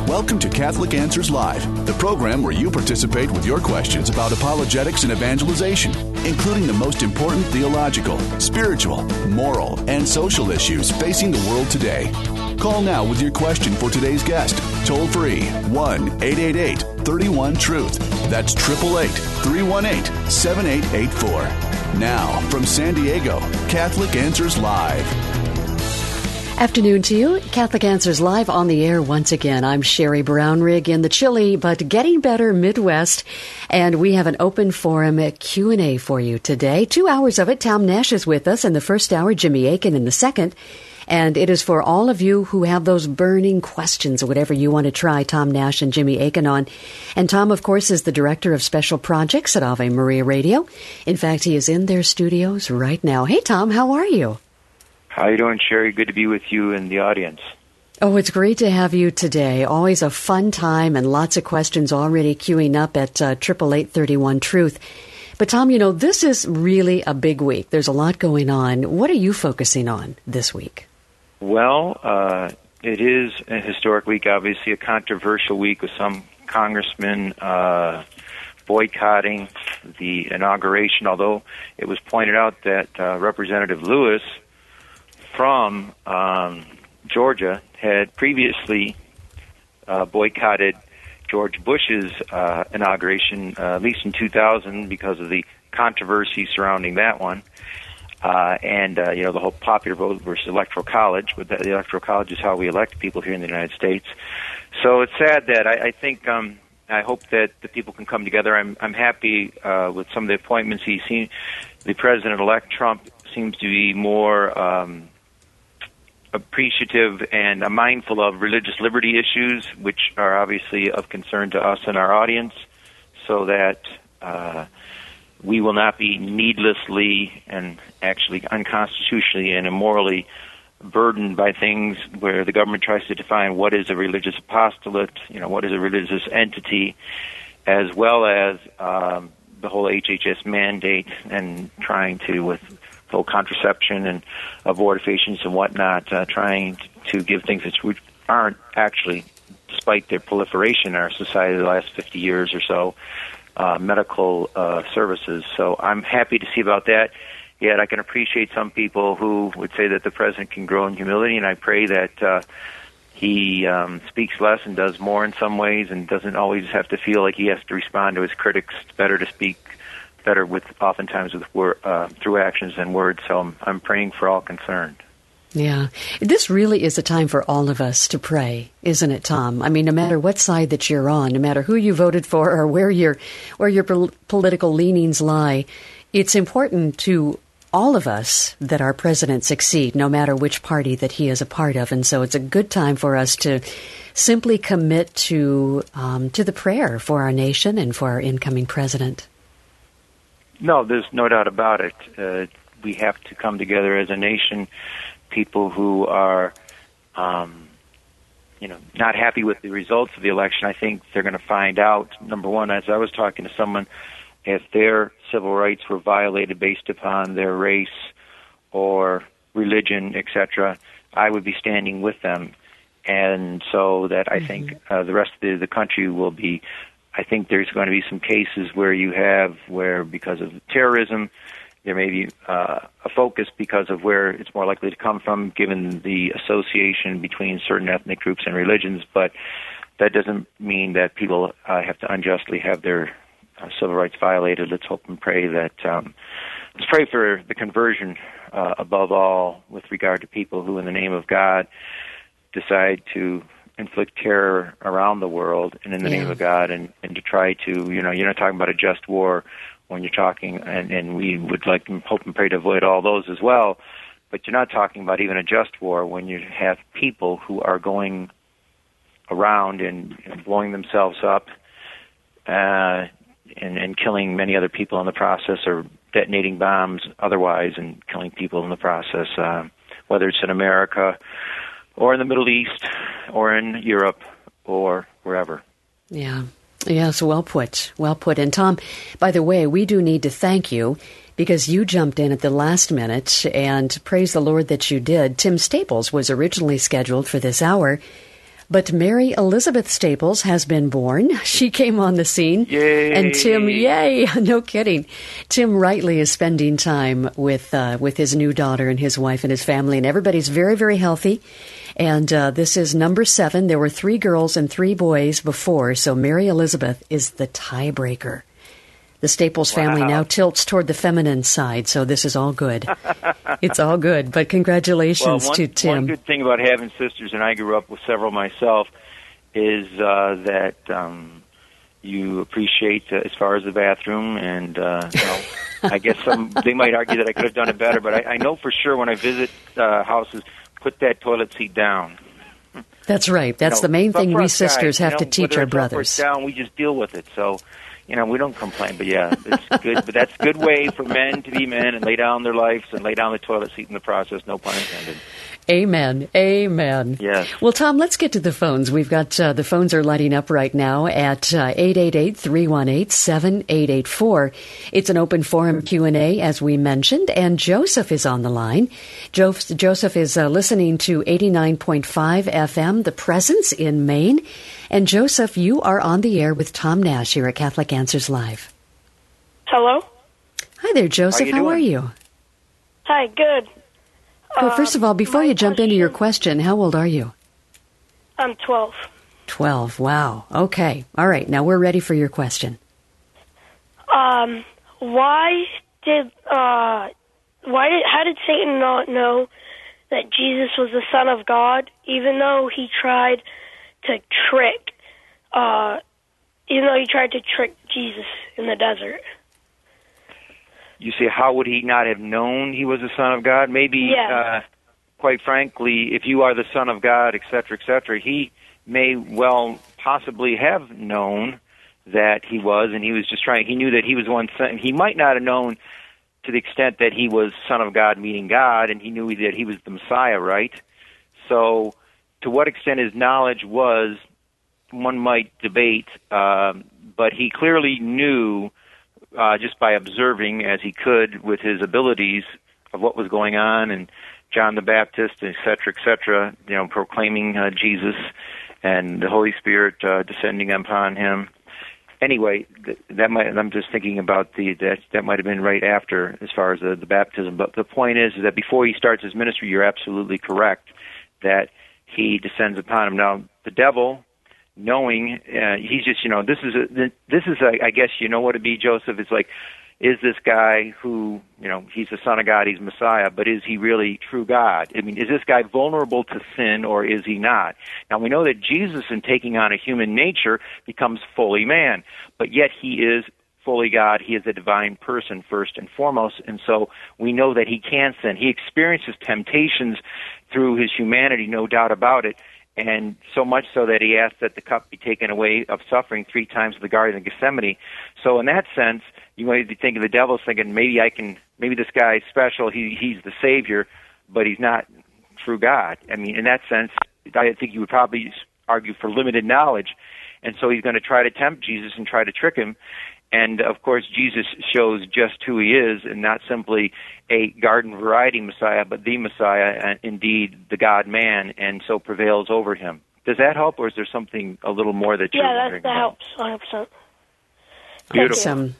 Welcome to Catholic Answers Live, the program where you participate with your questions about apologetics and evangelization, including the most important theological, spiritual, moral, and social issues facing the world today. Call now with your question for today's guest. Toll free 1-888-31-TRUTH. That's 888-318-7884. Now, from San Diego, Catholic Answers Live. Afternoon to you. Catholic Answers Live on the air once again. I'm Sherry Brownrigg in the chilly but getting better Midwest, and we have an open forum Q&A for you today. 2 hours of it. Tom Nash is with us in the first hour, Jimmy Akin in the second. And it is for all of you who have those burning questions, whatever you want to try Tom Nash and Jimmy Akin on. And Tom, of course, is the Director of Special Projects at Ave Maria Radio. In fact, he is in their studios right now. Hey, Tom, how are you? How you doing, Sherry? Good to be with you and the audience. Oh, it's great to have you today. Always a fun time and lots of questions already queuing up at 888-31-TRUTH. But, Tom, you know, this is really a big week. There's a lot going on. What are you focusing on this week? Well, it is a historic week, obviously a controversial week with some congressmen boycotting the inauguration, although it was pointed out that Representative Lewis from Georgia had previously boycotted George Bush's inauguration, at least in 2000, because of the controversy surrounding that one. You know, the whole popular vote versus electoral college, but the electoral college is how we elect people here in the United States. So it's sad that I think I hope that the people can come together. I'm happy with some of the appointments he's seen. The President-elect Trump seems to be more appreciative and mindful of religious liberty issues, which are obviously of concern to us and our audience, so that we will not be needlessly and actually unconstitutionally and immorally burdened by things where the government tries to define what is a religious apostolate, you know, what is a religious entity, as well as the whole HHS mandate and trying to, with full contraception and abortifacients and whatnot, trying to give things which aren't actually, despite their proliferation in our society the last 50 years or so, medical services. So I'm happy to see about that. Yet I can appreciate some people who would say that the president can grow in humility, and I pray that he speaks less and does more in some ways and doesn't always have to feel like he has to respond to his critics. It's better to speak better oftentimes through actions than words. So I'm praying for all concerned. Yeah. This really is a time for all of us to pray, isn't it, Tom? I mean, no matter what side that you're on, no matter who you voted for or where your political leanings lie, it's important to all of us that our president succeed, no matter which party that he is a part of. And so it's a good time for us to simply commit to the prayer for our nation and for our incoming president. No, there's no doubt about it. We have to come together as a nation. People who are, not happy with the results of the election, I think they're going to find out, number one, as I was talking to someone, if their civil rights were violated based upon their race or religion, etc., I would be standing with them. And so that I think the rest of the country will be, I think there's going to be some cases where because of terrorism, there may be a focus because of where it's more likely to come from, given the association between certain ethnic groups and religions. But that doesn't mean that people have to unjustly have their civil rights violated. Let's hope and pray that, let's pray for the conversion above all with regard to people who, in the name of God, decide to inflict terror around the world and in the name of God, and to try to, you're not talking about a just war when you're talking, and we would like to hope and pray to avoid all those as well, but you're not talking about even a just war when you have people who are going around and blowing themselves up and killing many other people in the process, or detonating bombs otherwise and killing people in the process, whether it's in America or in the Middle East or in Europe or wherever. Yeah. Yes, well put. Well put. And Tom, by the way, we do need to thank you because you jumped in at the last minute, and praise the Lord that you did. Tim Staples was originally scheduled for this hour, But Mary Elizabeth Staples has been born. She came on the scene. Yay! And Tim, yay, no kidding. Tim Rightly is spending time with his new daughter and his wife and his family, and everybody's very, very healthy. And this is number 7. There were 3 girls and 3 boys before, so Mary Elizabeth is the tiebreaker. The Staples family now tilts toward the feminine side, so this is all good. It's all good, but congratulations to Tim. One good thing about having sisters, and I grew up with several myself, is that you appreciate as far as the bathroom, and I guess they might argue that I could have done it better, but I know for sure when I visit houses, put that toilet seat down. That's right. That's the main thing we sisters have to teach our brothers. Down, we just deal with it, so... we don't complain, but yeah, it's good. But that's a good way for men to be men and lay down their lives and lay down the toilet seat in the process, no pun intended. Amen. Amen. Yes. Well, Tom, let's get to the phones. We've got the phones are lighting up right now at 888-318-7884. It's an open forum Q&A, as we mentioned, and Joseph is on the line. Joseph is listening to 89.5 FM, The Presence in Maine. And Joseph, you are on the air with Tom Nash here at Catholic Answers Live. Hello? Hi there, Joseph. How are you? Hi, good. Well, first of all, before you jump into your question, how old are you? I'm 12. 12, wow. Okay. All right, now we're ready for your question. How did Satan not know that Jesus was the Son of God, even though he tried to trick Jesus in the desert? You say, how would he not have known he was the Son of God? Maybe, quite frankly, if you are the Son of God, et cetera, he may well possibly have known that he was, and he was just he knew that he was one son. He might not have known to the extent that he was Son of God, meaning God, and he knew that he was the Messiah, right? So, to what extent his knowledge was, one might debate, but he clearly knew, just by observing as he could with his abilities of what was going on, and John the Baptist, et cetera, proclaiming Jesus and the Holy Spirit descending upon him. Anyway, I'm just thinking about that might have been right after, as far as the baptism. But the point is that before he starts his ministry, you're absolutely correct that he descends upon him. Now, the devil, knowing he's just, this is I guess you know what it'd be, Joseph. It's like, is this guy who, he's the Son of God, he's Messiah, but is he really true God? I mean, is this guy vulnerable to sin, or is he not? Now, we know that Jesus, in taking on a human nature, becomes fully man, but yet he is fully God. He is a divine person first and foremost, and so we know that he can sin. He experiences temptations through his humanity, no doubt about it, and so much so that he asked that the cup be taken away of suffering 3 times in the Garden of Gethsemane. So in that sense, you might be thinking the devil's thinking, maybe this guy's special, he's the Savior, but he's not true God. I mean, in that sense, I think you would probably argue for limited knowledge, and so he's going to try to tempt Jesus and try to trick him. And, of course, Jesus shows just who he is, and not simply a garden variety Messiah, but the Messiah, and indeed the God-man, and so prevails over him. Does that help, or is there something a little more that you're wondering about? Yeah, that helps, 100%. Beautiful.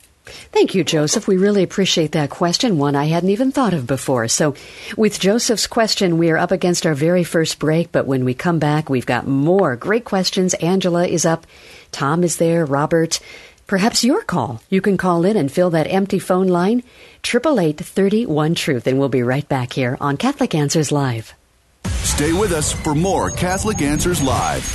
Thank you, Joseph. We really appreciate that question, one I hadn't even thought of before. So with Joseph's question, we are up against our very first break, but when we come back, we've got more great questions. Angela is up. Tom is there. Robert. Perhaps your call. You can call in and fill that empty phone line, 888-31-TRUTH, and we'll be right back here on Catholic Answers Live. Stay with us for more Catholic Answers Live.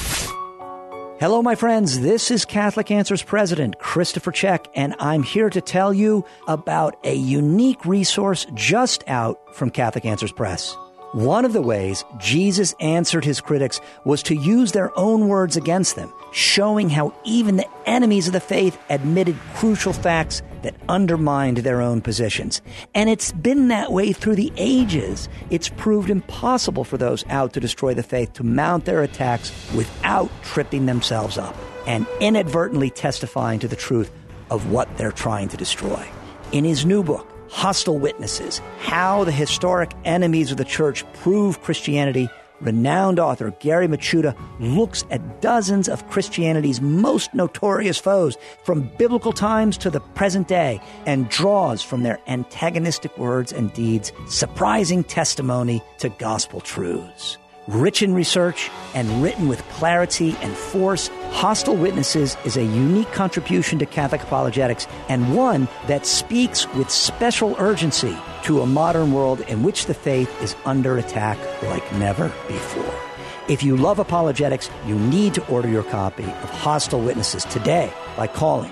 Hello, my friends. This is Catholic Answers President Christopher Check, and I'm here to tell you about a unique resource just out from Catholic Answers Press. One of the ways Jesus answered his critics was to use their own words against them, showing how even the enemies of the faith admitted crucial facts that undermined their own positions. And it's been that way through the ages. It's proved impossible for those out to destroy the faith to mount their attacks without tripping themselves up and inadvertently testifying to the truth of what they're trying to destroy. In his new book, Hostile Witnesses, How the Historic Enemies of the Church Prove Christianity Renowned author Gary Michuta looks at dozens of Christianity's most notorious foes from biblical times to the present day and draws from their antagonistic words and deeds surprising testimony to gospel truths. Rich in research and written with clarity and force, Hostile Witnesses is a unique contribution to Catholic apologetics and one that speaks with special urgency to a modern world in which the faith is under attack like never before. If you love apologetics, you need to order your copy of Hostile Witnesses today by calling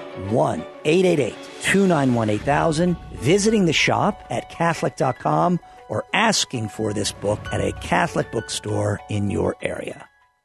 1-888-291-8000, visiting the shop at Catholic.com, or asking for this book at a Catholic bookstore in your area.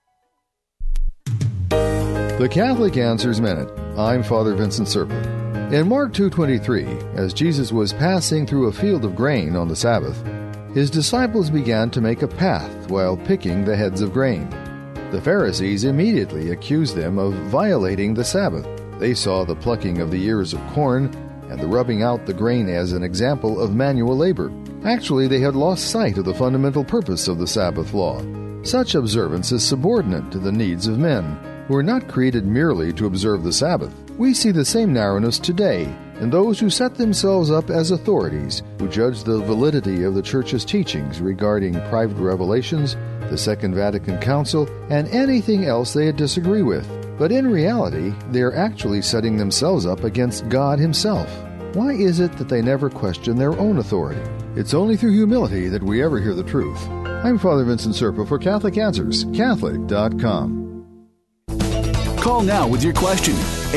The Catholic Answers Minute. I'm Father Vincent Serpa. In Mark 2:23, as Jesus was passing through a field of grain on the Sabbath, his disciples began to make a path while picking the heads of grain. The Pharisees immediately accused them of violating the Sabbath. They saw the plucking of the ears of corn and the rubbing out the grain as an example of manual labor. Actually, they had lost sight of the fundamental purpose of the Sabbath law. Such observance is subordinate to the needs of men, who are not created merely to observe the Sabbath. We see the same narrowness today in those who set themselves up as authorities, who judge the validity of the Church's teachings regarding private revelations, the Second Vatican Council, and anything else they disagree with. But in reality, they are actually setting themselves up against God Himself. Why is it that they never question their own authority? It's only through humility that we ever hear the truth. I'm Father Vincent Serpa for Catholic Answers, Catholic.com. Call now with your question,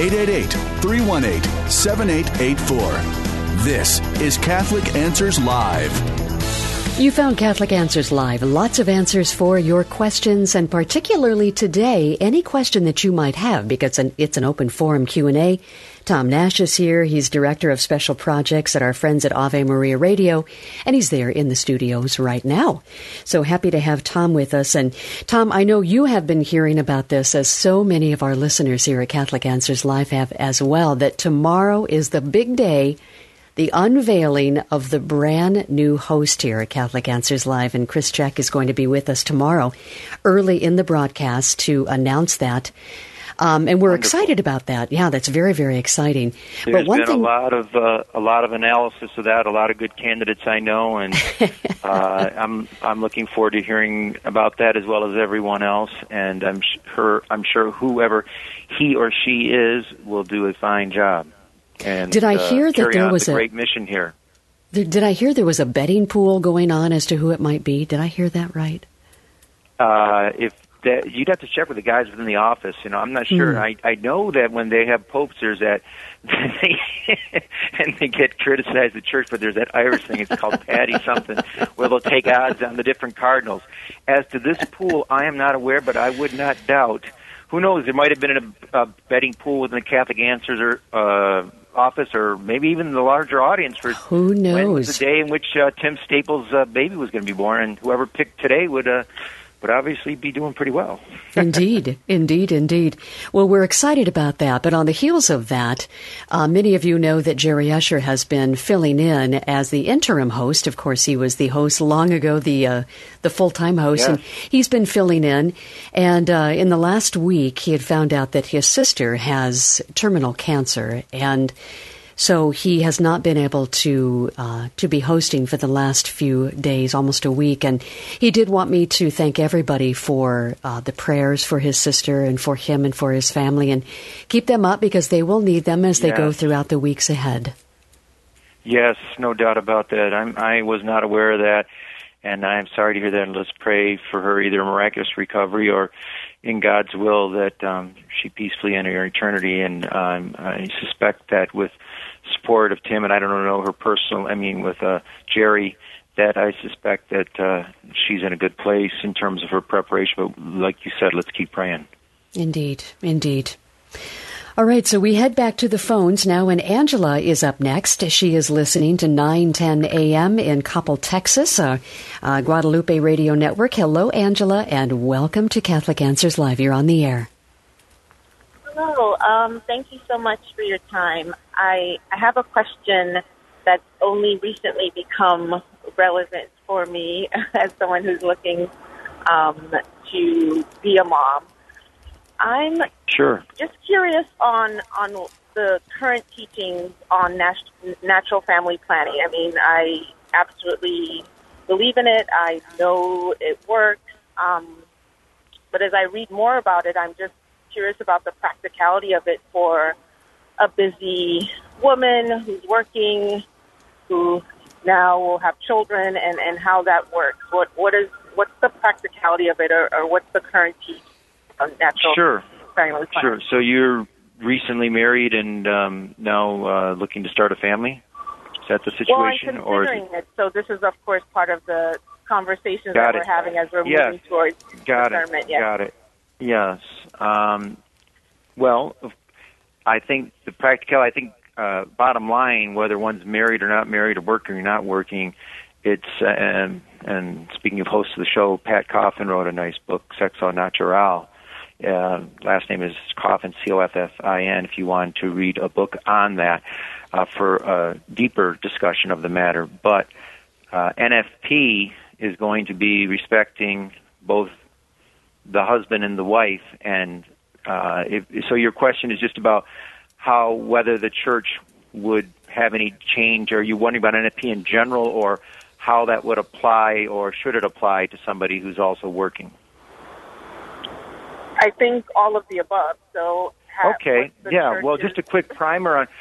888-318-7884. This is Catholic Answers Live. You found Catholic Answers Live. Lots of answers for your questions, and particularly today, any question that you might have, because it's an open forum Q&A. Tom Nash is here. He's Director of Special Projects at our friends at Ave Maria Radio, and he's there in the studios right now. So happy to have Tom with us. And Tom, I know you have been hearing about this, as so many of our listeners here at Catholic Answers Live have as well, that tomorrow is the big day, the unveiling of the brand new host here at Catholic Answers Live. And Chris Check is going to be with us tomorrow early in the broadcast to announce that. And we're excited about that. Yeah, that's very, very exciting. There's been a lot of analysis of that, a lot of good candidates I know, and I'm looking forward to hearing about that as well as everyone else. And I'm sure whoever he or she is will do a fine job. And did I hear that there was a great mission here? Did I hear there was a betting pool going on as to who it might be? Did I hear that right? You'd have to check with the guys within the office. I'm not sure. I know that when they have popesters and they get criticized at church, but there's that Irish thing, it's called Patty something, where they'll take odds on the different cardinals. As to this pool, I am not aware, but I would not doubt. Who knows? There might have been a betting pool within the Catholic Answers office, or maybe even the larger audience for who knows when was the day in which Tim Staples' baby was going to be born, and whoever picked today would obviously be doing pretty well. Indeed. Well, we're excited about that. But on the heels of that, many of you know that Jerry Usher has been filling in as the interim host. Of course, he was the host long ago, the full-time host, yes. And he's been filling in. And in the last week, he had found out that his sister has terminal cancer, and so he has not been able to be hosting for the last few days, almost a week. And he did want me to thank everybody for the prayers for his sister and for him and for his family, and keep them up because they will need them as they go throughout the weeks ahead. Yes, no doubt about that. I was not aware of that, and I'm sorry to hear that. And let's pray for her, either a miraculous recovery or in God's will that she peacefully enter eternity. And I suspect that with support of Tim, and I don't know her personal, with Jerry, that I suspect that she's in a good place in terms of her preparation. But like you said, let's keep praying. Indeed. All right, so we head back to the phones now, and Angela is up next. She is listening to 9:10 a.m. in Coppell, Texas, Guadalupe Radio Network. Hello, Angela, and welcome to Catholic Answers Live. You're on the air. Hello. Thank you so much for your time. I have a question that's only recently become relevant for me as someone who's looking to be a mom. I'm just curious on the current teachings on natural family planning. I mean, I absolutely believe in it. I know it works. But as I read more about it, I'm just curious about the practicality of it for a busy woman who's working, who now will have children, and how that works. What's the practicality of it, or what's the current teaching on natural family planning? Sure. So you're recently married and now looking to start a family? Is that the situation? Well, I'm considering it. So this is, of course, part of the conversations that we're having as we're moving towards discernment. Got it. Yes. Well, I think the bottom line, whether one's married or not married, or working or not working, it's, and speaking of hosts of the show, Pat Coffin wrote a nice book, Sex au Naturel. Last name is Coffin, Coffin, if you want to read a book on that for a deeper discussion of the matter. But NFP is going to be respecting both the husband and the wife. And so your question is just about whether the church would have any change. Are you wondering about NFP in general, or how that would apply, or should it apply to somebody who's also working? I think all of the above. So okay, yeah. Well, just a quick primer on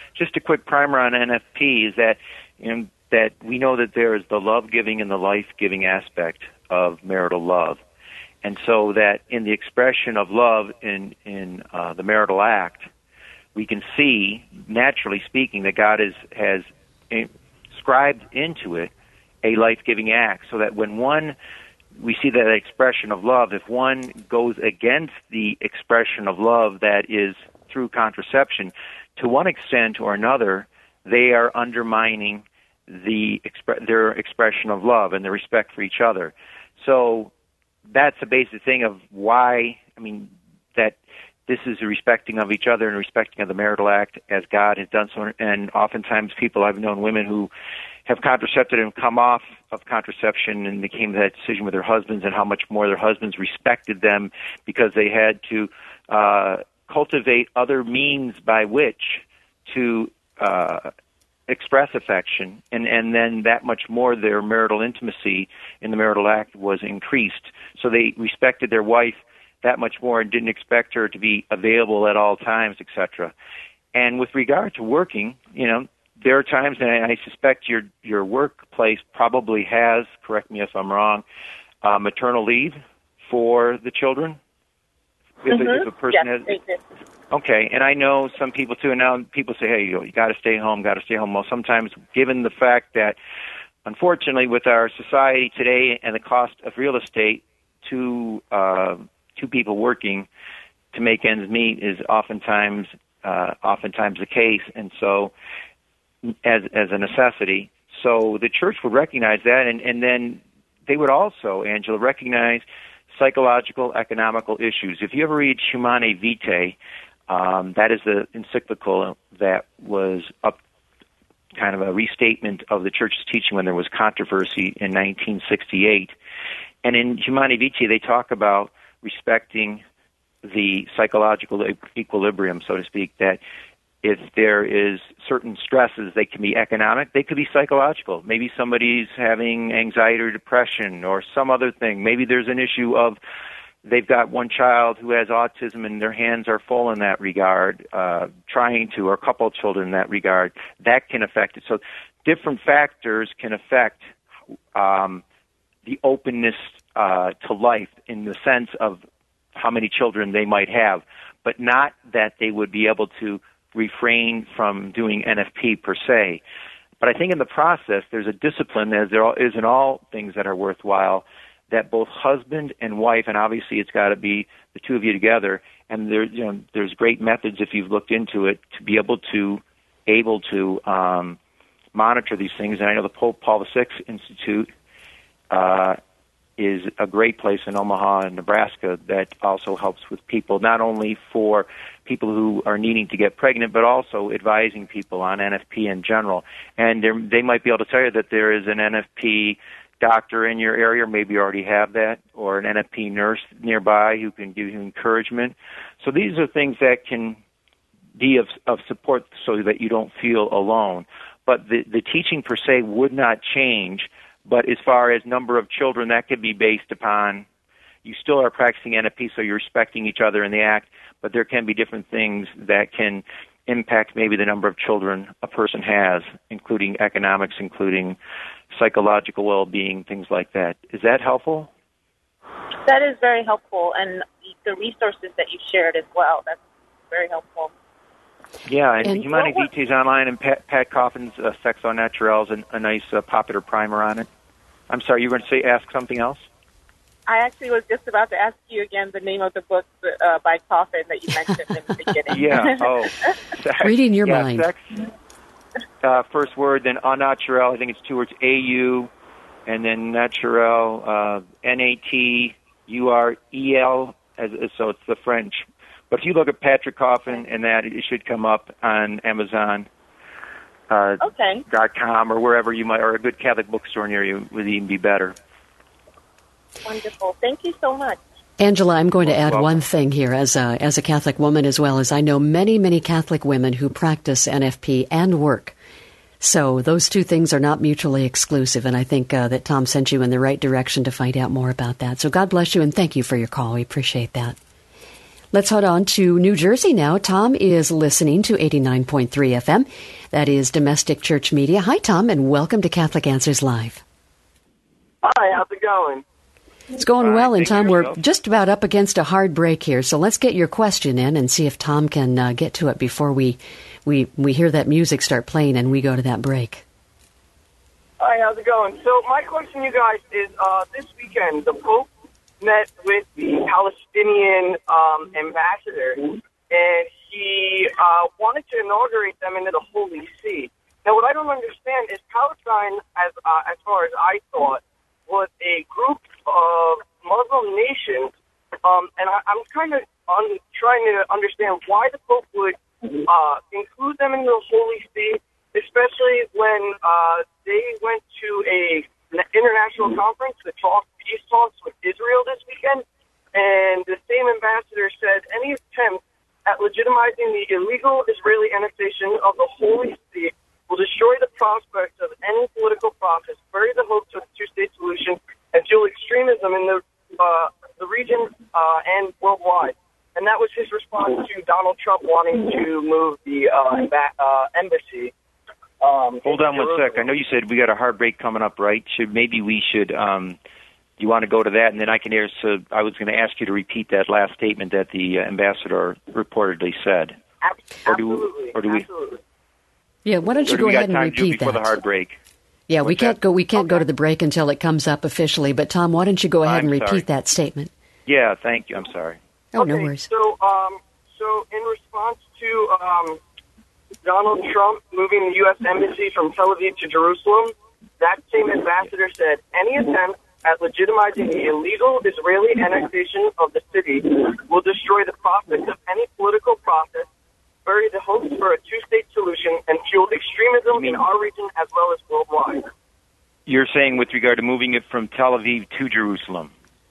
NFP is that that we know that there is the love-giving and the life-giving aspect of marital love, and so that in the expression of love in the marital act, we can see, naturally speaking, that God has inscribed into it a life-giving act, so that when we see that expression of love, if one goes against the expression of love that is through contraception, to one extent or another, they are undermining their expression of love and their respect for each other. So that's the basic thing of why, that this is a respecting of each other and respecting of the marital act as God has done so. And oftentimes I've known women who have contracepted and come off of contraception, and they came to that decision with their husbands, and how much more their husbands respected them because they had to cultivate other means by which to express affection, and then that much more their marital intimacy in the marital act was increased. So they respected their wife that much more and didn't expect her to be available at all times, etc. And with regard to working, there are times, and I suspect your workplace probably has, correct me if I'm wrong, maternal leave for the children? If a person has. Okay, and I know some people too, and now people say, hey, you got to stay home. Well, sometimes, given the fact that, unfortunately, with our society today and the cost of real estate, two people working to make ends meet is oftentimes the case, and so as a necessity. So the church would recognize that, and then they would also, Angela, recognize psychological, economical issues. If you ever read Humanae Vitae, that is the encyclical that was kind of a restatement of the church's teaching when there was controversy in 1968. And in Humanae Vitae, they talk about respecting the psychological equilibrium, so to speak, that if there is certain stresses, they can be economic, they could be psychological. Maybe somebody's having anxiety or depression or some other thing. Maybe there's an issue of they've got one child who has autism and their hands are full in that regard, or a couple of children in that regard. That can affect it. So different factors can affect the openness to life in the sense of how many children they might have, but not that they would be able to refrain from doing NFP per se. But I think in the process, there's a discipline, as there is in all things that are worthwhile, that both husband and wife, and obviously it's got to be the two of you together, and there's great methods if you've looked into it to be able to monitor these things. And I know the Pope Paul VI Institute is a great place in Omaha, Nebraska, that also helps with people, not only for people who are needing to get pregnant, but also advising people on NFP in general. And they might be able to tell you that there is an NFP doctor in your area, or maybe you already have that, or an NFP nurse nearby who can give you encouragement. So these are things that can be of support so that you don't feel alone. But the teaching per se would not change, but as far as number of children, that could be based upon, you still are practicing NFP, so you're respecting each other in the act, but there can be different things that can impact maybe the number of children a person has, including economics, including psychological well-being, things like that. Is that helpful? That is very helpful, and the resources that you shared as well, that's very helpful. Yeah, and Humani Vitae is online, and Pat Coffin's Sex Au Naturel is a nice popular primer on it. I'm sorry, you were going to ask something else? I actually was just about to ask you again the name of the book by Coffin that you mentioned in the beginning. Yeah, sex. Reading your mind. Sex, first word, then Au Naturel, I think it's 2 words, A-U, and then Naturel, N-A-T-U-R-E-L, so it's the French. But if you look at Patrick Coffin and that, it should come up on Amazon. .com or wherever you might, or a good Catholic bookstore near you would even be better. Wonderful. Thank you so much. Angela, I'm going to add one thing here as a Catholic woman, as well as I know many, many Catholic women who practice NFP and work. So those two things are not mutually exclusive, and I think that Tom sent you in the right direction to find out more about that. So God bless you, and thank you for your call. We appreciate that. Let's head on to New Jersey now. Tom is listening to 89.3 FM. That is Domestic Church Media. Hi, Tom, and welcome to Catholic Answers Live. Hi, how's it going? It's going well, and Tom, we're just about up against a hard break here, so let's get your question in and see if Tom can get to it before we hear that music start playing and we go to that break. Hi, how's it going? So my question, you guys, is this weekend the Pope met with the Palestinian ambassador, and he wanted to inaugurate them into the Holy See. Now, what I don't understand is Palestine, as far as I thought, was a group of Muslim nations, and I'm kind of trying to understand why the Pope would include them in the Holy See, especially when they went to an international conference to talk peace talks with Israel this weekend, and the same ambassador said any attempt at legitimizing the illegal Israeli annexation of the Holy See will destroy the prospects of any political process, bury the hopes of a two-state solution, and fuel extremism in the region and worldwide. And that was his response to Donald Trump wanting to move the embassy. Hold on one sec. I know you said we got a hard break coming up, right? Maybe we should. You want to go to that, and then I can hear. So I was going to ask you to repeat that last statement that the ambassador reportedly said. Absolutely. Or do we? Absolutely. Yeah, why don't you go ahead and repeat that? Before the hard break. Yeah, we can't go to the break until it comes up officially. But Tom, why don't you go ahead and repeat that statement? Yeah, thank you. I'm sorry. Oh, no worries. So in response to Donald Trump moving the U.S. Embassy from Tel Aviv to Jerusalem, that same ambassador said any attempt at legitimizing the illegal Israeli annexation of the city will destroy the prospects of any political process, bury the hopes for a two-state solution, and fuel extremism in our region as well as worldwide. You're saying with regard to moving it from Tel Aviv to Jerusalem?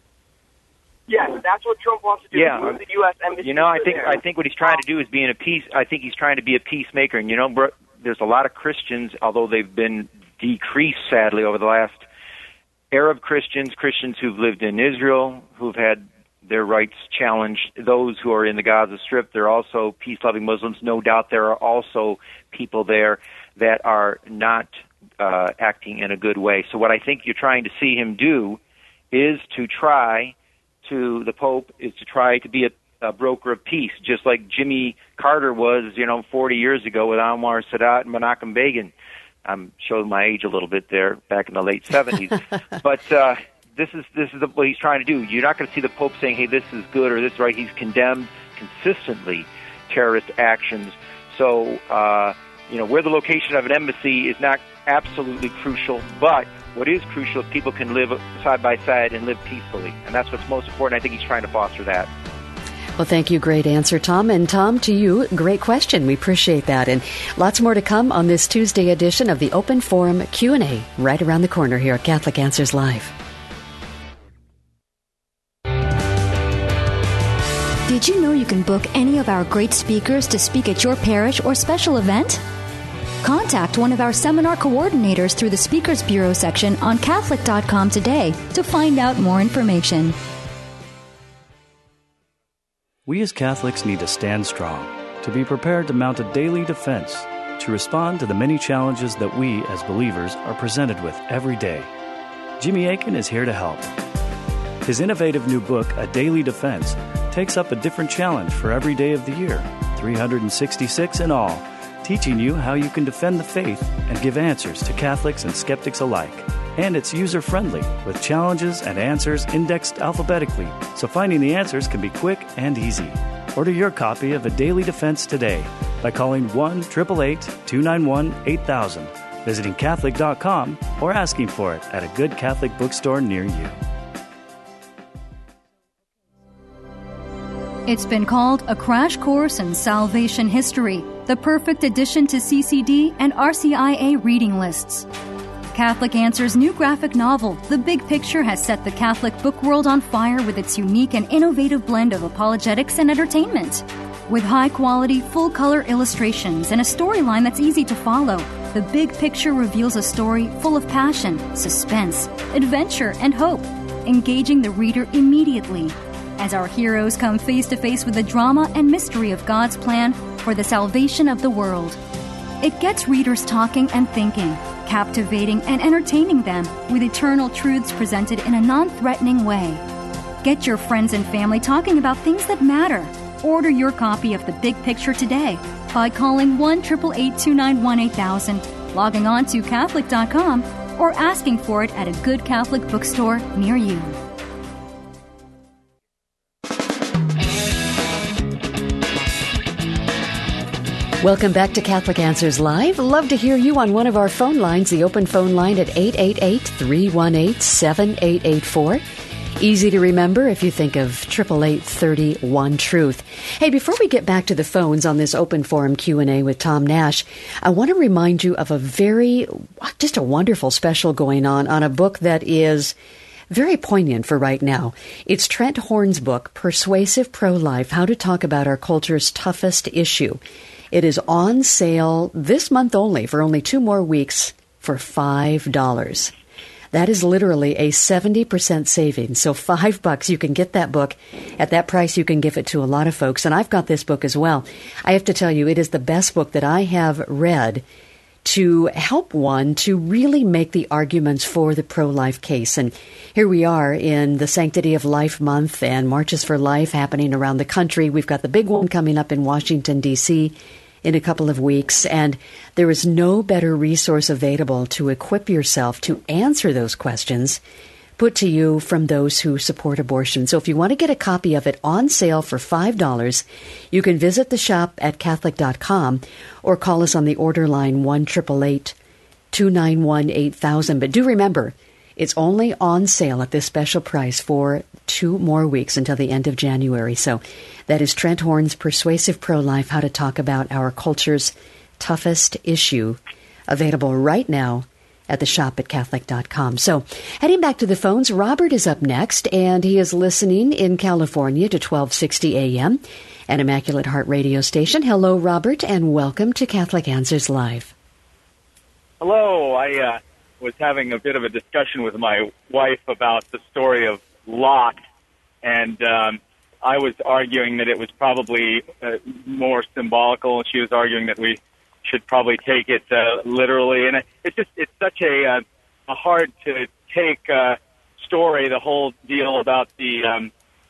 Yes, that's what Trump wants to do. Yeah, move the U.S. Embassy. I think what he's trying to do is be in a peace. I think he's trying to be a peacemaker. And there's a lot of Christians, although they've been decreased sadly over the last. Arab Christians who've lived in Israel, who've had their rights challenged. Those who are in the Gaza Strip, they're also peace-loving Muslims. No doubt there are also people there that are not acting in a good way. So what I think you're trying to see him do is to try to, the Pope, is to try to be a broker of peace, just like Jimmy Carter was, 40 years ago with Anwar Sadat and Menachem Begin. I'm showing my age a little bit there, back in the late 70s. But this is what he's trying to do. You're not going to see the Pope saying, hey, this is good or this is right. He's condemned consistently terrorist actions. So, where the location of an embassy is not absolutely crucial, but what is crucial is people can live side by side and live peacefully. And that's what's most important. I think he's trying to foster that. Well, thank you. Great answer, Tom. And Tom, to you, great question. We appreciate that. And lots more to come on this Tuesday edition of the Open Forum Q&A right around the corner here at Catholic Answers Live. Did you know you can book any of our great speakers to speak at your parish or special event? Contact one of our seminar coordinators through the Speakers Bureau section on Catholic.com today to find out more information. We as Catholics need to stand strong, to be prepared to mount a daily defense, to respond to the many challenges that we as believers are presented with every day. Jimmy Akin is here to help. His innovative new book, A Daily Defense, takes up a different challenge for every day of the year, 366 in all, teaching you how you can defend the faith and give answers to Catholics and skeptics alike. And it's user-friendly, with challenges and answers indexed alphabetically, so finding the answers can be quick and easy. Order your copy of A Daily Defense today by calling 1-888-291-8000, visiting Catholic.com, or asking for it at a good Catholic bookstore near you. It's been called a crash course in salvation history, the perfect addition to CCD and RCIA reading lists. Catholic Answers' new graphic novel, The Big Picture, has set the Catholic book world on fire with its unique and innovative blend of apologetics and entertainment. With high-quality, full-color illustrations and a storyline that's easy to follow, The Big Picture reveals a story full of passion, suspense, adventure, and hope, engaging the reader immediately as our heroes come face-to-face with the drama and mystery of God's plan for the salvation of the world. It gets readers talking and thinking, captivating and entertaining them with eternal truths presented in a non-threatening way. Get your friends and family talking about things that matter. Order your copy of The Big Picture today by calling 1-888-291-8000, logging on to Catholic.com, or asking for it at a good Catholic bookstore near you. Welcome back to Catholic Answers Live. Love to hear you on one of our phone lines, the open phone line at 888-318-7884. Easy to remember if you think of 888-30-1-TRUTH. Hey, before we get back to the phones on this open forum Q&A with Tom Nash, I want to remind you of a just a wonderful special going on a book that is very poignant for right now. It's Trent Horn's book, Persuasive Pro-Life, How to Talk About Our Culture's Toughest Issue. It is on sale this month only, for only 2 more weeks, for $5. That is literally a 70% savings. So $5, you can get that book. At that price, you can give it to a lot of folks. And I've got this book as well. I have to tell you, it is the best book that I have read to help one to really make the arguments for the pro-life case. And here we are in the Sanctity of Life month and Marches for Life happening around the country. We've got the big one coming up in Washington, D.C., in a couple of weeks, and there is no better resource available to equip yourself to answer those questions put to you from those who support abortion. So if you want to get a copy of it on sale for $5, you can visit the shop at Catholic.com or call us on the order line 1-888-291-8000. But do remember, it's only on sale at this special price for 2 more weeks until the end of January. So that is Trent Horn's Persuasive Pro-Life, How to Talk About Our Culture's Toughest Issue, available right now at the shop at Catholic.com. So heading back to the phones, Robert is up next, and he is listening in California to 1260 AM, an Immaculate Heart radio station. Hello, Robert, and welcome to Catholic Answers Live. Hello. I was having a bit of a discussion with my wife about the story of Lot, and I was arguing that it was probably more symbolical, and she was arguing that we should probably take it literally. And it's such a hard to take story, the whole deal about the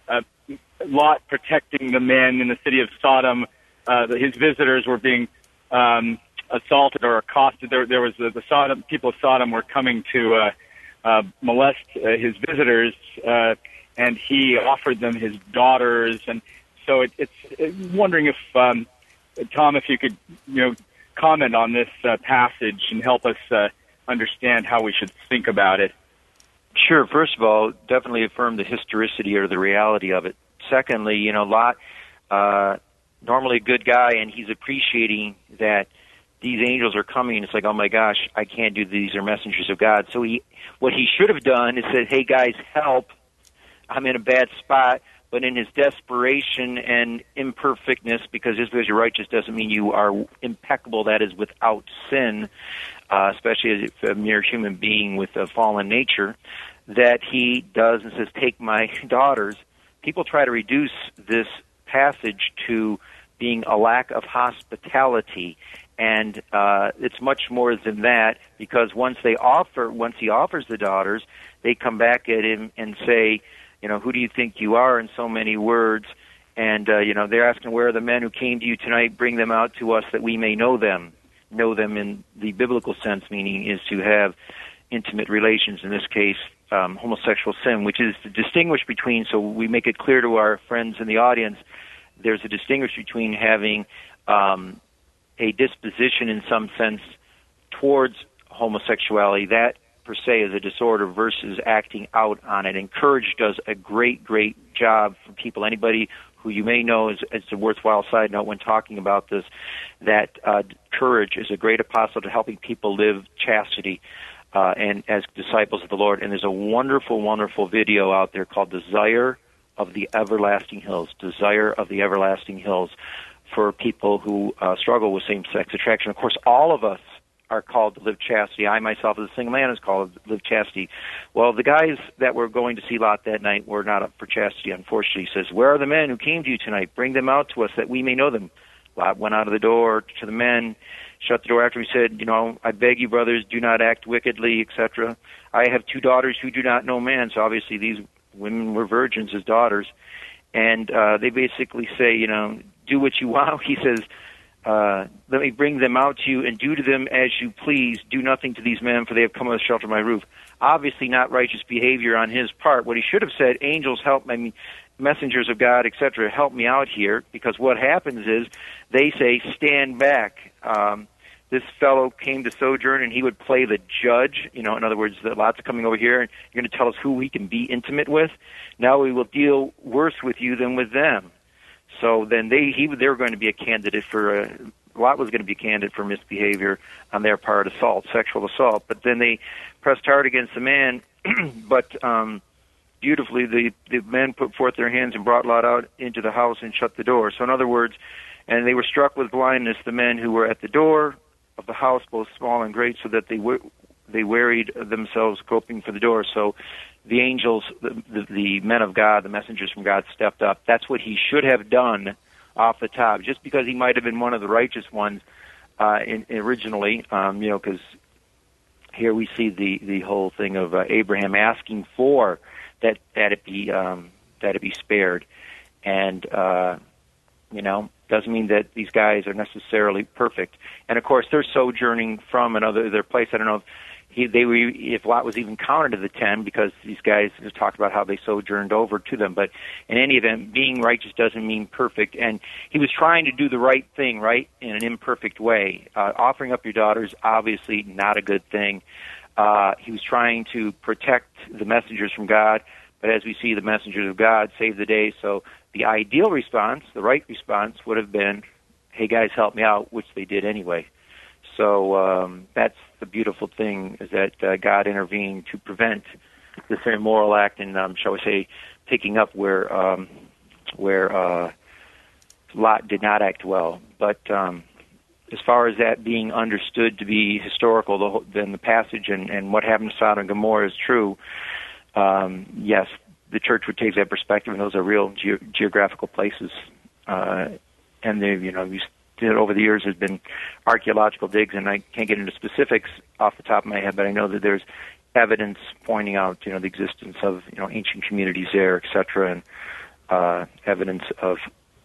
Lot protecting the men in the city of Sodom. His visitors were being assaulted or accosted. There was the people of Sodom were coming to molest his visitors, and he offered them his daughters. And so it's wondering if Tom, if you could comment on this passage and help us understand how we should think about it. Sure. First of all, definitely affirm the historicity or the reality of it. secondly, Lot, normally a good guy, and he's appreciating that these angels are coming, and it's like, oh my gosh, I can't do these. These are messengers of God. So what he should have done is said, hey guys, help. I'm in a bad spot. But in his desperation and imperfectness, because just because you're righteous doesn't mean you are impeccable, that is without sin, especially as a mere human being with a fallen nature, that he does and says, take my daughters. People try to reduce this passage to being a lack of hospitality. And it's much more than that, because once he offers the daughters, they come back at him and say, who do you think you are, in so many words. And, they're asking, where are the men who came to you tonight? Bring them out to us that we may know them. Know them in the biblical sense, meaning is to have intimate relations, in this case, homosexual sin, which is to distinguish between, so we make it clear to our friends in the audience, there's a distinguish between having a disposition in some sense towards homosexuality, that per se is a disorder, versus acting out on it. And Courage does a great, great job for people. Anybody who you may know, it's a worthwhile side note when talking about this, that Courage is a great apostle to helping people live chastity and as disciples of the Lord. And there's a wonderful, wonderful video out there called Desire of the Everlasting Hills, Desire of the Everlasting Hills, for people who struggle with same-sex attraction. Of course, all of us are called to live chastity. I myself, as a single man, is called to live chastity. Well, the guys that were going to see Lot that night were not up for chastity, unfortunately. He says, where are the men who came to you tonight? Bring them out to us that we may know them. Lot went out of the door to the men, shut the door after he said, I beg you, brothers, do not act wickedly, etc. I have 2 daughters who do not know man. So obviously these women were virgins as daughters. And they basically say, do what you want. He says, let me bring them out to you and do to them as you please. Do nothing to these men, for they have come under the shelter of my roof. Obviously not righteous behavior on his part. What he should have said, angels help me, messengers of God, etc., help me out here, because what happens is they say, stand back. This fellow came to sojourn, and he would play the judge. In other words, that Lot's coming over here, and you're going to tell us who we can be intimate with. Now we will deal worse with you than with them. So then they were going to be a candidate for Lot was going to be a candidate for misbehavior on their part, sexual assault. But then they pressed hard against the man. But beautifully, the men put forth their hands and brought Lot out into the house and shut the door. So in other words, and they were struck with blindness, the men who were at the door of the house, both small and great, so that they wearied themselves groping for the door. So the angels, the men of God, the messengers from God, stepped up. That's what he should have done off the top. Just because he might have been one of the righteous ones originally, because here we see the whole thing of Abraham asking for that it be spared, and doesn't mean that these guys are necessarily perfect. And of course, they're sojourning from their place. I don't know if Lot was even counted to the 10, because these guys have talked about how they sojourned over to them. But in any event, being righteous doesn't mean perfect. And he was trying to do the right thing, right, in an imperfect way. Offering up your daughters, obviously not a good thing. He was trying to protect the messengers from God, but as we see, the messengers of God saved the day. So the ideal response, the right response, would have been, hey guys, help me out, which they did anyway. So that's the beautiful thing, is that God intervened to prevent this immoral act, and shall we say, picking up where Lot did not act well. But as far as that being understood to be historical, then the passage and what happened to Sodom and Gomorrah is true. Yes, the church would take that perspective, and those are real geographical places, and they, over the years, there's been archaeological digs, and I can't get into specifics off the top of my head, but I know that there's evidence pointing out, the existence of, ancient communities there, etc., and evidence of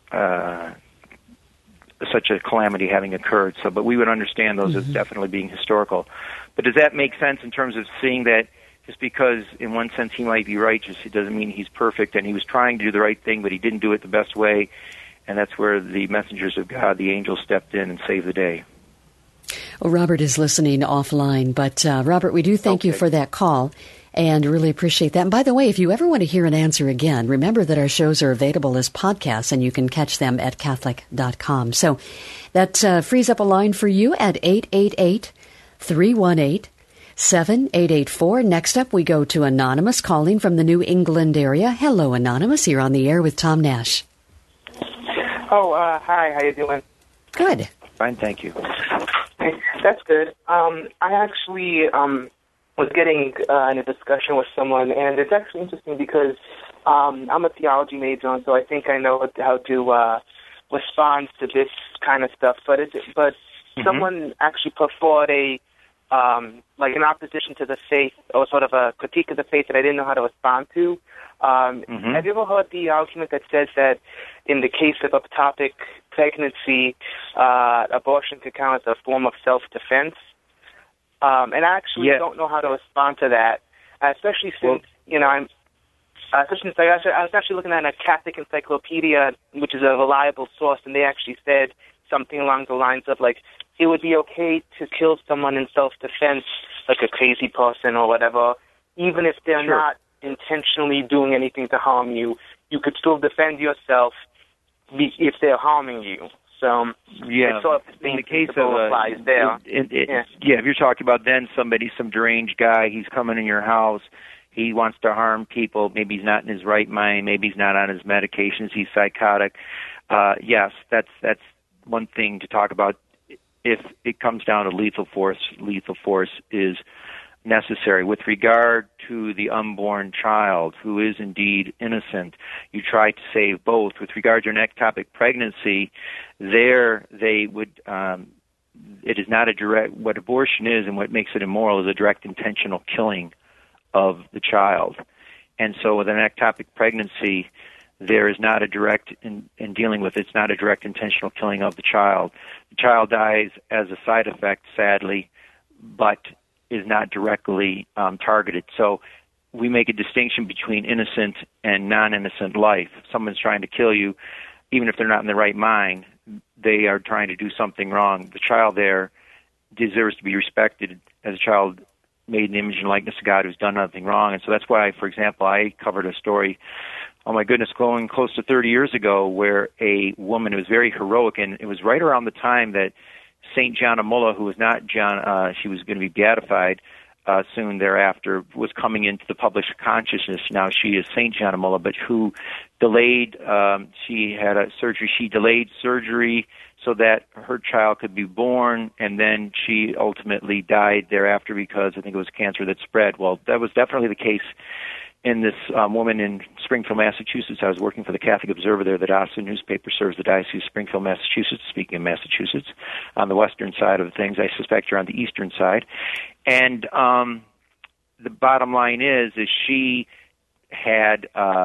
such a calamity having occurred. So, but we would understand those as definitely being historical. But does that make sense in terms of seeing that just because, in one sense, he might be righteous, it doesn't mean he's perfect, and he was trying to do the right thing, but he didn't do it the best way? And that's where the messengers of God, the angels, stepped in and saved the day. Well, Robert is listening offline, but Robert, we do thank you for that call. And really appreciate that. And by the way, if you ever want to hear an answer again, remember that our shows are available as podcasts, and you can catch them at Catholic.com. So that frees up a line for you at 888-318-7884. Next up, we go to Anonymous calling from the New England area. Hello, Anonymous. You're on the air with Tom Nash. Oh, hi. How you doing? Good. Fine, thank you. That's good. I actually was getting in a discussion with someone, and it's actually interesting because I'm a theology major, and so I think I know how to respond to this kind of stuff. But someone actually put forward like an opposition to the faith, or sort of a critique of the faith that I didn't know how to respond to. Have you ever heard the argument that says that in the case of ectopic pregnancy, abortion could count as a form of self-defense? And I actually don't know how to respond to that, especially since, I was actually looking at a Catholic encyclopedia, which is a reliable source, and they actually said something along the lines of, like, it would be okay to kill someone in self-defense, like a crazy person or whatever, even if they're not intentionally doing anything to harm you. You could still defend yourself if they're harming you. So, yeah, sort of in the case of applies there. if you're talking about then somebody, some deranged guy, he's coming in your house, he wants to harm people, maybe he's not in his right mind, maybe he's not on his medications, he's psychotic. Yes, that's one thing to talk about. If it comes down to lethal force is necessary. With regard to the unborn child who is indeed innocent, you try to save both. With regard to an ectopic pregnancy, there they would, it is not a direct, what abortion is and what makes it immoral is a direct intentional killing of the child. And so with an ectopic pregnancy, there is not a direct, in dealing with it, it's not a direct intentional killing of the child. The child dies as a side effect, sadly, but is not directly targeted. So we make a distinction between innocent and non-innocent life. If someone's trying to kill you, even if they're not in the right mind, they are trying to do something wrong. The child there deserves to be respected as a child made in the image and likeness of God who's done nothing wrong. And so that's why, for example, I covered a story, oh my goodness, going close to 30 years ago, where a woman who was very heroic, and it was right around the time that St. Gianna Mulla, who was not John, she was going to be beatified soon thereafter, was coming into the public consciousness. Now she is St. Gianna Mulla, but who delayed, she had a surgery, she delayed surgery so that her child could be born, and then she ultimately died thereafter because I think it was cancer that spread. Well, that was definitely the case in this woman in Springfield, Massachusetts. I was working for the Catholic Observer there. The Austin newspaper serves the Diocese of Springfield, Massachusetts. Speaking of Massachusetts, on the western side of things, I suspect you're on the eastern side. And the bottom line is she had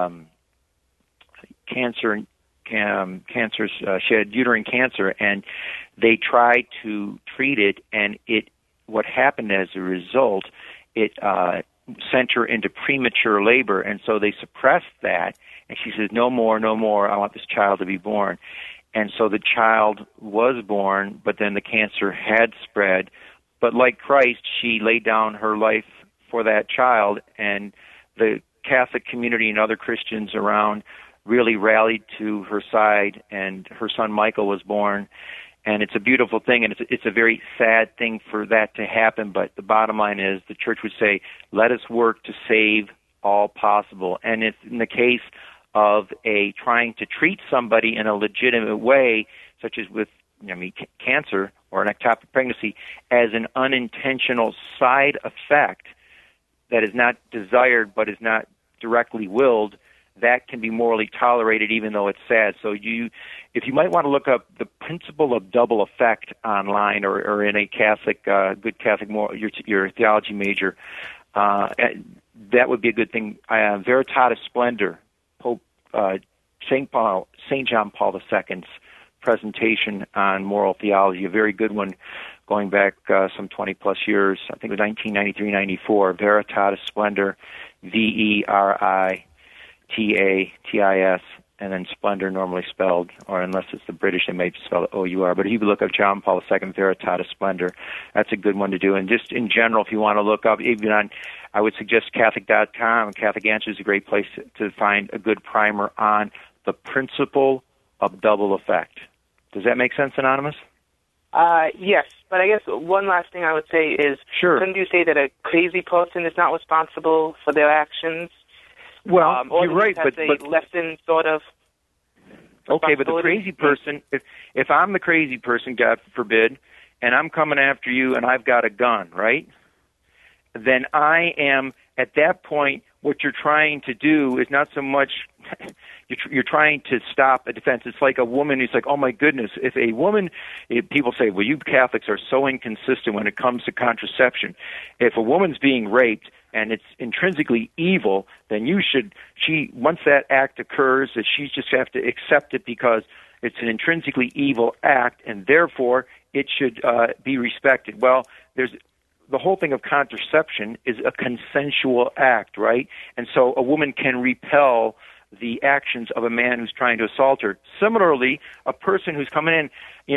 cancer. She had uterine cancer, and they tried to treat it. And what happened as a result, it sent her into premature labor, and so they suppressed that, and she says, no more, I want this child to be born. And so the child was born, but then the cancer had spread. But like Christ, she laid down her life for that child, and the Catholic community and other Christians around really rallied to her side, and her son Michael was born. And it's a beautiful thing, and it's a very sad thing for that to happen. But the bottom line is the Church would say, let us work to save all possible. And if in the case of trying to treat somebody in a legitimate way, such as with cancer or an ectopic pregnancy, as an unintentional side effect that is not desired but is not directly willed, that can be morally tolerated even though it's sad. So if you might want to look up the principle of double effect online or in a Catholic, good Catholic, your theology major, that would be a good thing. Veritatis Splendor, Pope St. John Paul II's presentation on moral theology, a very good one going back some 20-plus years. I think it was 1993-94, Veritatis Splendor, Veritatis, and then Splendor normally spelled, or unless it's the British, they may spell it O-U-R. But if you look up John Paul II, Veritatis Splendor, that's a good one to do. And just in general, if you want to look up, even on I would suggest Catholic.com. Catholic Answers is a great place to find a good primer on the principle of double effect. Does that make sense, Anonymous? Yes, but I guess one last thing I would say is, sure. Couldn't you say that a crazy person is not responsible for their actions? Well, or you're right, but lesson sort of. Okay, but the crazy person, if I'm the crazy person, God forbid, and I'm coming after you and I've got a gun, right? Then I am, at that point, what you're trying to do is not so much, you're trying to stop a defense. It's like a woman who's like, oh my goodness, people say, well, you Catholics are so inconsistent when it comes to contraception. If a woman's being raped and it's intrinsically evil, then once that act occurs, that she just have to accept it because it's an intrinsically evil act, and therefore it should be respected. Well, the whole thing of contraception is a consensual act, right? And so a woman can repel the actions of a man who's trying to assault her. Similarly, a person who's coming in,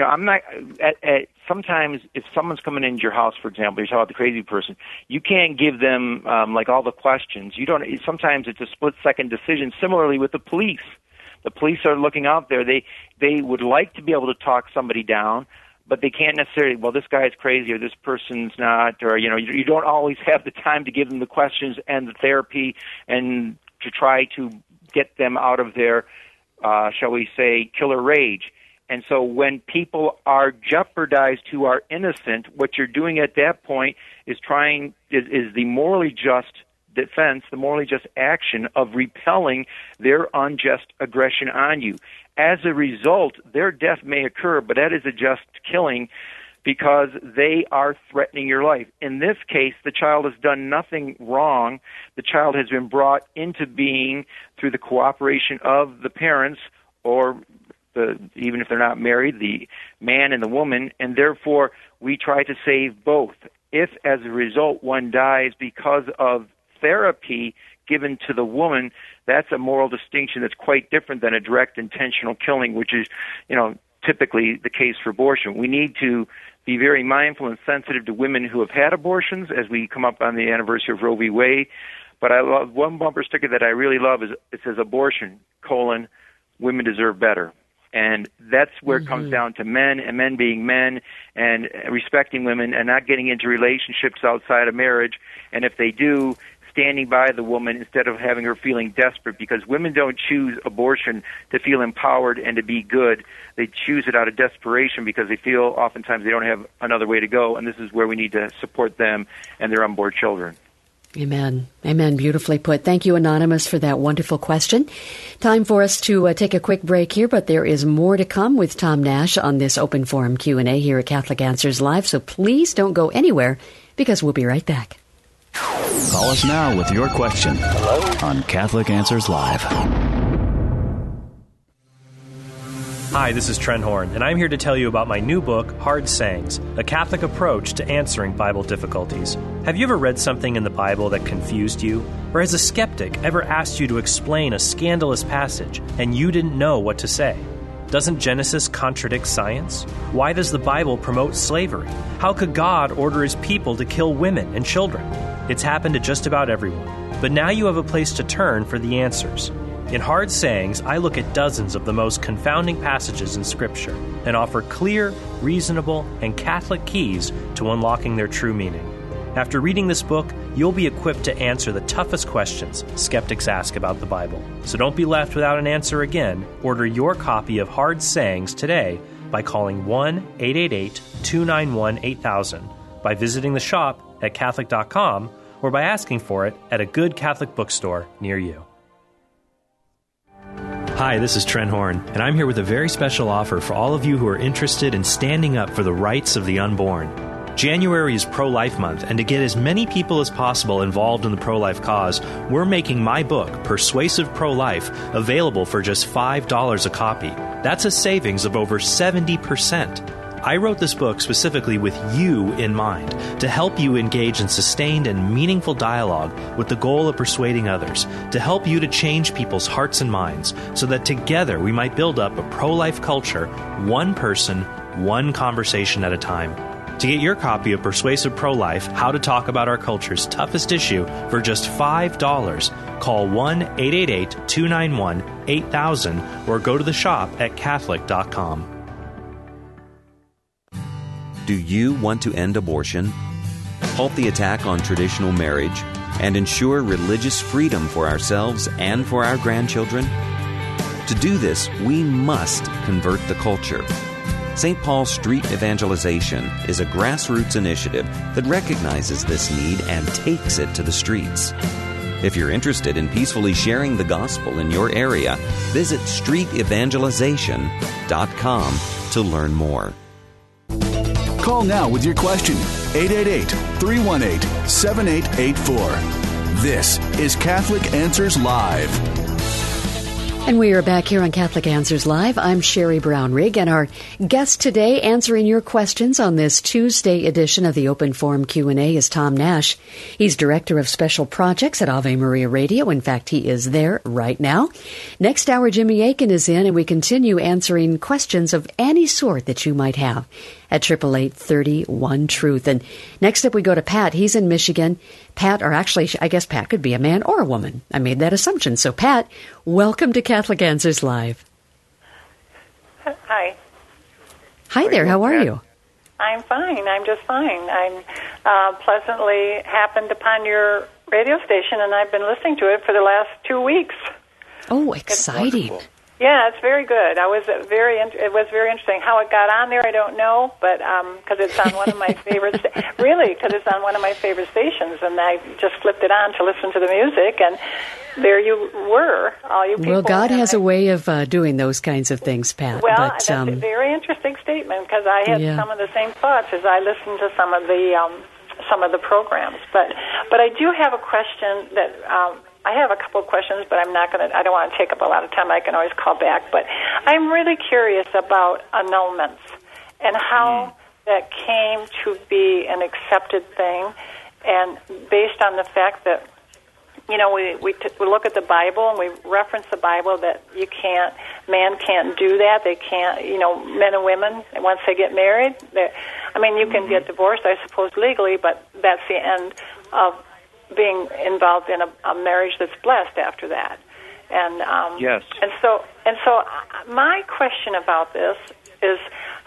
sometimes if someone's coming into your house, for example, you're talking about the crazy person, you can't give them like all the questions. Sometimes it's a split-second decision. Similarly with the police. The police are looking out there. They would like to be able to talk somebody down, but they can't necessarily, well, this guy's crazy or this person's not, or, you don't always have the time to give them the questions and the therapy and to try to get them out of their, shall we say, killer rage. And so when people are jeopardized who are innocent, what you're doing at that point is the morally just defense, the morally just action of repelling their unjust aggression on you. As a result, their death may occur, but that is a just killing because they are threatening your life. In this case, the child has done nothing wrong. The child has been brought into being through the cooperation of the parents, or even if they're not married, the man and the woman, and therefore we try to save both. If, as a result, one dies because of therapy given to the woman, that's a moral distinction that's quite different than a direct intentional killing, which is, typically the case for abortion. We need to be very mindful and sensitive to women who have had abortions as we come up on the anniversary of Roe v. Wade. But I love one bumper sticker that I really love is it says abortion, women deserve better. And that's where it comes down to men and men being men and respecting women and not getting into relationships outside of marriage. And if they do, standing by the woman instead of having her feeling desperate, because women don't choose abortion to feel empowered and to be good. They choose it out of desperation because they feel oftentimes they don't have another way to go, and this is where we need to support them and their unborn children. Amen. Amen. Beautifully put. Thank you, Anonymous, for that wonderful question. Time for us to take a quick break here, but there is more to come with Tom Nash on this open forum Q&A here at Catholic Answers Live, so please don't go anywhere because we'll be right back. Call us now with your question on Catholic Answers Live. Hi, this is Trent Horn, and I'm here to tell you about my new book, Hard Sayings, a Catholic approach to answering Bible difficulties. Have you ever read something in the Bible that confused you? Or has a skeptic ever asked you to explain a scandalous passage and you didn't know what to say? Doesn't Genesis contradict science? Why does the Bible promote slavery? How could God order his people to kill women and children? It's happened to just about everyone. But now you have a place to turn for the answers. In Hard Sayings, I look at dozens of the most confounding passages in Scripture and offer clear, reasonable, and Catholic keys to unlocking their true meaning. After reading this book, you'll be equipped to answer the toughest questions skeptics ask about the Bible. So don't be left without an answer again. Order your copy of Hard Sayings today by calling 1-888-291-8000, by visiting the shop at Catholic.com, or by asking for it at a good Catholic bookstore near you. Hi, this is Trent Horn, and I'm here with a very special offer for all of you who are interested in standing up for the rights of the unborn. January is Pro-Life Month, and to get as many people as possible involved in the pro-life cause, we're making my book, Persuasive Pro-Life, available for just $5 a copy. That's a savings of over 70%. I wrote this book specifically with you in mind, to help you engage in sustained and meaningful dialogue with the goal of persuading others, to help you to change people's hearts and minds, so that together we might build up a pro-life culture, one person, one conversation at a time. To get your copy of Persuasive Pro-Life, How to Talk About Our Culture's Toughest Issue for just $5, call 1-888-291-8000 or go to the shop at Catholic.com. Do you want to end abortion, halt the attack on traditional marriage, and ensure religious freedom for ourselves and for our grandchildren? To do this, we must convert the culture. St. Paul Street Evangelization is a grassroots initiative that recognizes this need and takes it to the streets. If you're interested in peacefully sharing the gospel in your area, visit streetevangelization.com to learn more. Call now with your question, 888-318-7884. This is Catholic Answers Live. And we are back here on Catholic Answers Live. I'm Sherry Brown-Rigg, and our guest today answering your questions on this Tuesday edition of the Open Forum Q&A is Tom Nash. He's Director of Special Projects at Ave Maria Radio. In fact, he is there right now. Next hour, Jimmy Akin is in, and we continue answering questions of any sort that you might have at 888-31-TRUTH. And next up, we go to Pat. He's in Michigan. Pat, or actually, I guess Pat could be a man or a woman. I made that assumption. So, Pat, welcome to Catholic Answers Live. Hi. Hi there. How are you? I'm fine. I'm just fine. I'm pleasantly happened upon your radio station, and I've been listening to it for the last 2 weeks. Oh, exciting. Yeah, it's very good. It was very interesting. How it got on there, I don't know, but because it's on one of my favorite, really, because it's on one of my favorite stations, and I just flipped it on to listen to the music, and there you were, all you people. Well, God has a way of doing those kinds of things, Pat. Well, but, that's a very interesting statement, because I had some of the same thoughts as I listened to some of the programs. But I do have a question that. I have a couple of questions, but I don't want to take up a lot of time. I can always call back. But I'm really curious about annulments and how that came to be an accepted thing, and based on the fact that, you know, we look at the Bible and we reference the Bible that man can't do that. They can't, you know, men and women, once they get married, you can get divorced, I suppose, legally, but that's the end of being involved in a marriage that's blessed after that, and yes, and so my question about this is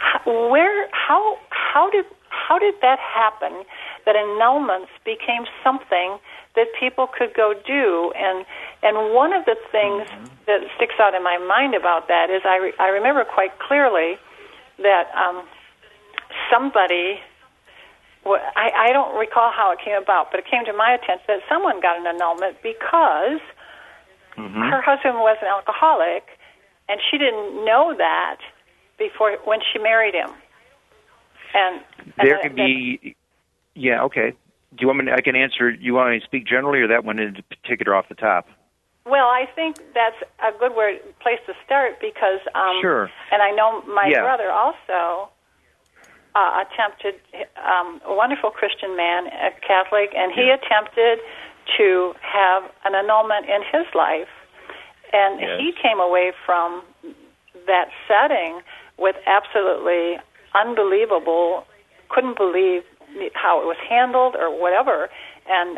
how did that happen, that annulments became something that people could go do, and one of the things that sticks out in my mind about that is I remember quite clearly that somebody. Well, I don't recall how it came about, but it came to my attention that someone got an annulment because her husband was an alcoholic, and she didn't know that when she married him. And there could be, yeah, okay. Do you want me? I can answer. You want me to speak generally, or that one in particular off the top? Well, I think that's a good place to start because, sure. And I know my brother also. Attempted, a wonderful Christian man, a Catholic, and he attempted to have an annulment in his life, and he came away from that setting with absolutely unbelievable, couldn't believe how it was handled or whatever, and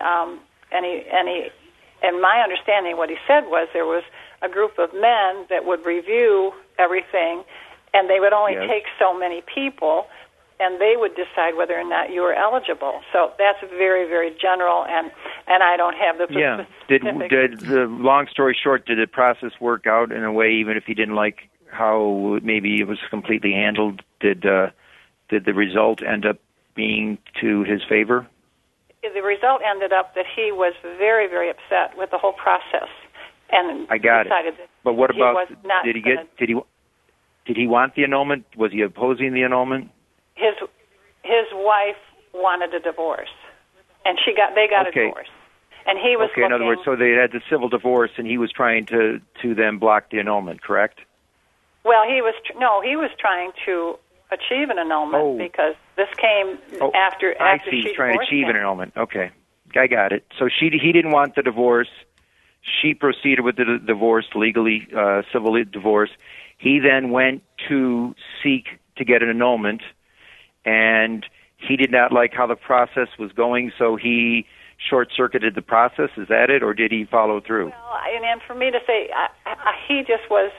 my understanding, what he said was there was a group of men that would review everything, and they would only take so many people, and they would decide whether or not you were eligible. So that's very, very general, and I don't have the specific. Did the long story short, did the process work out in a way, even if he didn't like how maybe it was completely handled? Did the result end up being to his favor? The result ended up that he was very, very upset with the whole process, and I got decided it. That but what he about was not did he want the annulment? Was he opposing the annulment? His wife wanted a divorce, and they got a divorce, and he was looking. In other words, so they had the civil divorce, and he was trying to then block the annulment, correct? Well, he was trying to achieve an annulment because this came after he's she trying to achieve him. an annulment. Okay, I got it. So he didn't want the divorce. She proceeded with the divorce legally, civil divorce. He then went to seek to get an annulment. And he did not like how the process was going, so he short-circuited the process. Is that it, or did he follow through? Well, and for me to say, he just was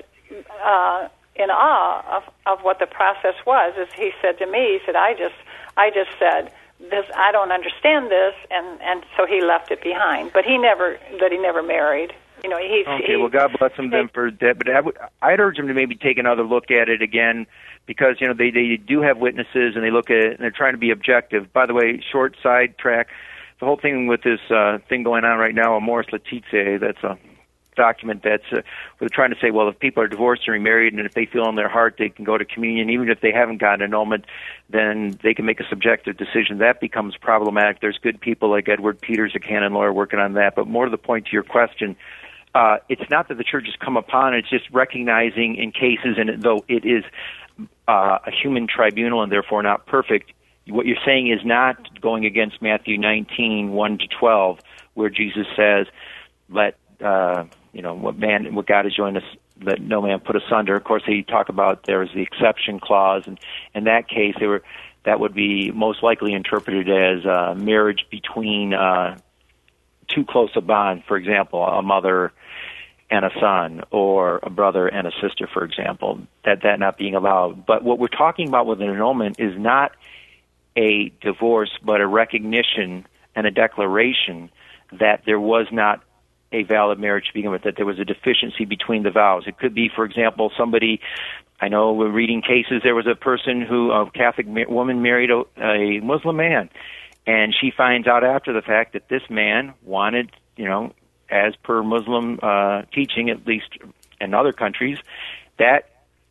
in awe of what the process was. As he said to me, he said, I just said this. I don't understand this, and so he left it behind. But he never married. You know, well, God bless him then for that. But I'd urge him to maybe take another look at it again, because you know they do have witnesses and they look at it and they're trying to be objective. By the way, short sidetrack. The whole thing with this thing going on right now, Amoris Laetitia, that's a document that's we're trying to say, well, if people are divorced or remarried, and if they feel in their heart they can go to communion, even if they haven't gotten annulment, then they can make a subjective decision. That becomes problematic. There's good people like Edward Peters, a canon lawyer, working on that. But more to the point to your question, it's not that the church has come upon it, it's just recognizing in cases, and though it is a human tribunal and therefore not perfect, what you're saying is not going against Matthew 19, 1 to 12, where Jesus says, let what God has joined us, let no man put asunder. Of course, he talk about there's the exception clause, and in that case, that would be most likely interpreted as marriage between too close a bond. For example, a mother and a son, or a brother and a sister, for example, that not being allowed. But what we're talking about with an annulment is not a divorce, but a recognition and a declaration that there was not a valid marriage to begin with, that there was a deficiency between the vows. It could be, for example, somebody, I know we're reading cases, there was a Catholic woman married a Muslim man, and she finds out after the fact that this man wanted, as per Muslim teaching, at least in other countries, that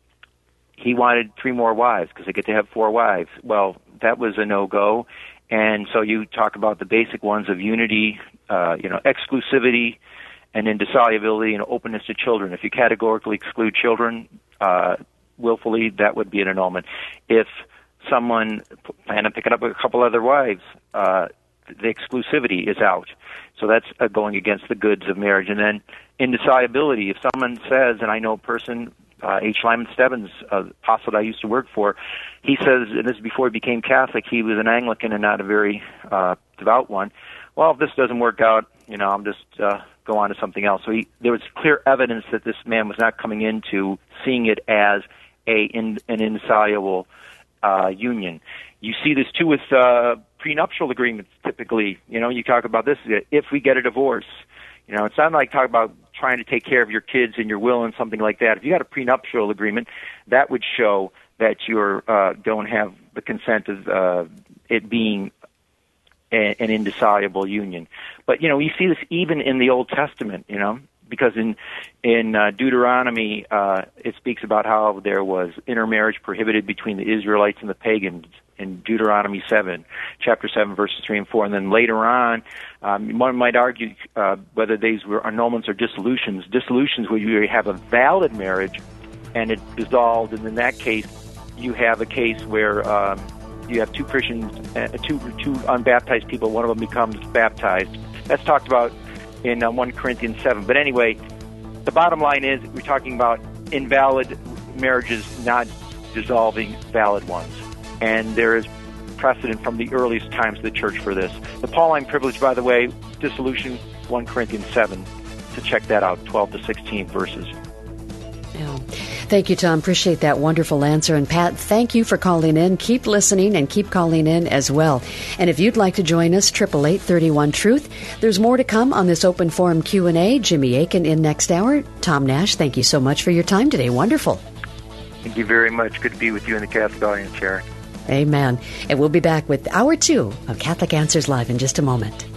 he wanted 3 more wives because they get to have 4 wives. Well, that was a no-go. And so you talk about the basic ones of unity, exclusivity, and indissolubility and openness to children. If you categorically exclude children willfully, that would be an annulment. If someone planned on picking up a couple other wives, the exclusivity is out. So that's going against the goods of marriage. And then indissolubility. If someone says, and I know a person, H. Lyman Stebbins, a apostle I used to work for, he says, and this is before he became Catholic, he was an Anglican and not a very devout one. Well, if this doesn't work out, I'm just go on to something else. So there was clear evidence that this man was not coming into seeing it as an indissoluble union. You see this too with prenuptial agreements. Typically, you talk about this. If we get a divorce, it's not like talk about trying to take care of your kids and your will and something like that. If you got a prenuptial agreement, that would show that you don't have the consent of it being an indissoluble union. But you see this even in the Old Testament, because in Deuteronomy it speaks about how there was intermarriage prohibited between the Israelites and the pagans in Deuteronomy 7, chapter 7, verses 3 and 4. And then later on, one might argue whether these were annulments or dissolutions. Dissolutions where you have a valid marriage and it dissolved, and in that case, you have a case where you have 2 Christians, two unbaptized people, one of them becomes baptized. That's talked about in 1 Corinthians 7. But anyway, the bottom line is we're talking about invalid marriages not dissolving valid ones. And there is precedent from the earliest times of the church for this. The Pauline privilege, by the way, dissolution, 1 Corinthians 7, to check that out, 12 to 16 verses. Yeah. Thank you, Tom. Appreciate that wonderful answer. And Pat, thank you for calling in. Keep listening and keep calling in as well. And if you'd like to join us, 888-31-TRUTH. There's more to come on this open forum Q&A. Jimmy Akin in next hour. Tom Nash, thank you so much for your time today. Wonderful. Thank you very much. Good to be with you in the Catholic audience, Sharon. Amen. And we'll be back with Hour 2 of Catholic Answers Live in just a moment.